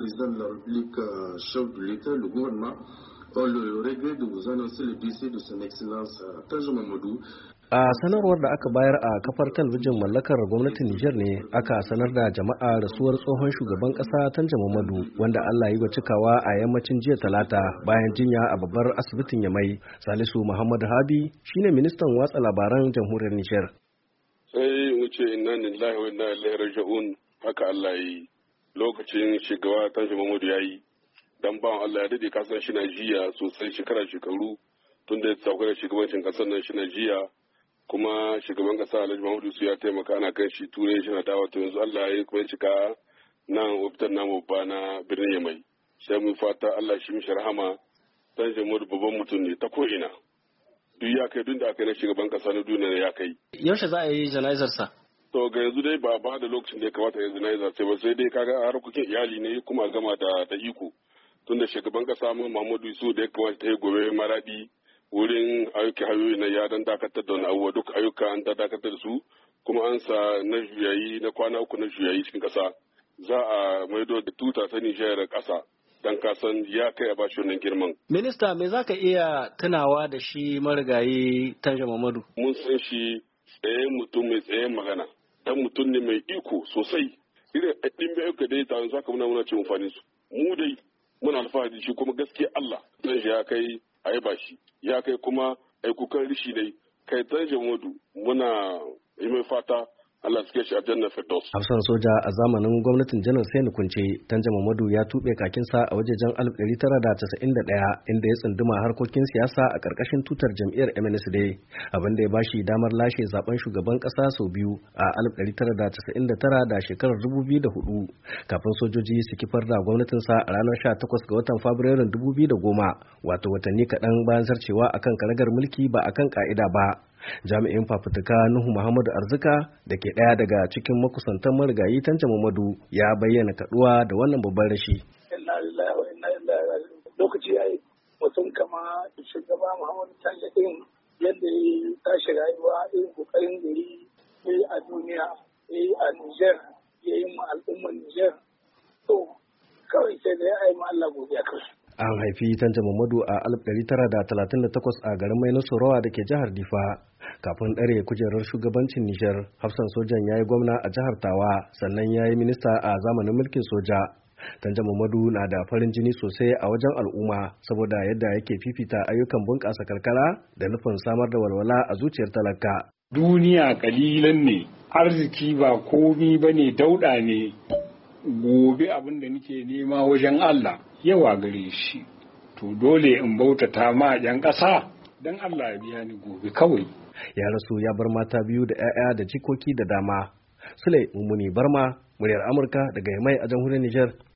président de la République, chef de l'État, le gouvernement, ont le regret de vous annoncer le décès de son Excellence Tanja Mamadou. A sanarwar da aka bayar a kafar talabijin mallakar gwamnatin Nijar ne aka sanar da jama'a rasuwar tsohon shugaban kasa Tanja Mamadu wanda Allah yi wa cikawa a yammacin jiya Talata bayan jinya a babbar asibitin Yamai. Salisu Muhammad Habi shine ministan watsa labaran jamhuriyar Nijar. Sai mu ce inna lillahi wa inna ilaihi raji'un, haka Allah yi lokacin shugaba Tanja Mamadu yayi dan bawan Allah ya dade kasan shi na jiya sosai shekaru tun da ya sauka da shugabancin kasar nan shi na jiya. Kuma shugaban kasa Alhaji Muhammadu su ya taimaka ana kan shi turai shi na dawo to yanzu Allah ya kuma cika nan ofitar namu ba na birnin Yamai. Sai mu fata Allah shi mishi rahama. Tanja Mamadu babban mutum ne ta ko ina. Duk ya kai duk da aka yi na shugaban kasa na duniya ya kai. Yaushe za a yi jana'izar sa? To ga yanzu dai ba da lokacin da ya kamata ya jana'izar sai ba sai dai kaga harkokin iyali ne kuma gama da iko. Tunda shugaban kasa Muhammadu su da ya kamata ta yi gobe maradi. Wurin ayyukan hanyoyi na ya dan dakatar da wani abubuwa duk ayyuka an ta dakatar su kuma an sa na juyayi na kwana 3 na juyayi cikin kasa za a maido da tuta ta Nijar kasa dan kasan ya kai a bashi wannan girman. Minista me zaka iya tunawa da shi marigayi Tanja Mamadu? Mun san shi tsaye mutum mai tsaye magana dan mutum ne mai iko sosai irin ɗimbin ayyuka da ya ta yanzu haka muna cin amfani su mu dai muna alfahari shi kuma gaskiya Allah dan shi ya kai a yi bashi ya kai kuma aikukan rishi dai kai Tanja Mamadu muna yi mai fata Allah suke shi a jannar Firdaus. Hafsan soja a zamanin gwamnatin janar Sani Kunce, Tanja Mamadu ya tuɓe kakinsa a wajejen 1991 inda ya tsunduma harkokin siyasa a ƙarƙashin tutar jam'iyyar MNSD, abin da ya bashi damar lashe zaben shugaban ƙasa sau biyu a 1999 da shekarar 2004 kafin sojoji su kifar da gwamnatinsa a ranar 18 ga watan Fabrairun 2010, wato watanni kaɗan bayan zarcewa akan karagar mulki ba akan ka'ida ba. Jami'in fafutuka Nuhu Muhammadu Arzika da ke ɗaya daga cikin makusantan marigayi Tanja Mamadu ya bayyana kaduwa da wannan babban rashi. Lokaci ya yi mutum kama shugaba Muhammadu Tanja ɗin yadda ya tashi rayuwa irin kokarin da ya yi a duniya, ya yi a Nijar, ya yi ma al'ummar Nijar. To, kawai sai da ya yi ma Allah godiya kansu. An haifi Tanja Mamadu a 1938 a garin Mai Nasarawa da ke jihar Difa. Kafin ɗare kujerar shugabancin Nijar, hafsan sojan ya yi gwamna a jihar Tawa, sannan ya yi minista a zamanin mulkin soja. Tanja Mamadu na da farin jini sosai a wajen al'umma saboda yadda yake fifita ayyukan bunƙasa karkara da nufin samar da walwala a zuciyar talaka. Duniya kalilan ne, arziki ba komi ba ne, dauɗa ne. Gobe abin da nake nema wajen Allah yawa gare shi, to dole in bautata ma yan ƙasa don Allah ya biya ni gobe kawai. Ya rasu ya bar mata biyu da 'ya'ya da jikoki da dama. Sule Mummuni Barma, muryar Amurka daga Yamai a jamhuriyar Nijar.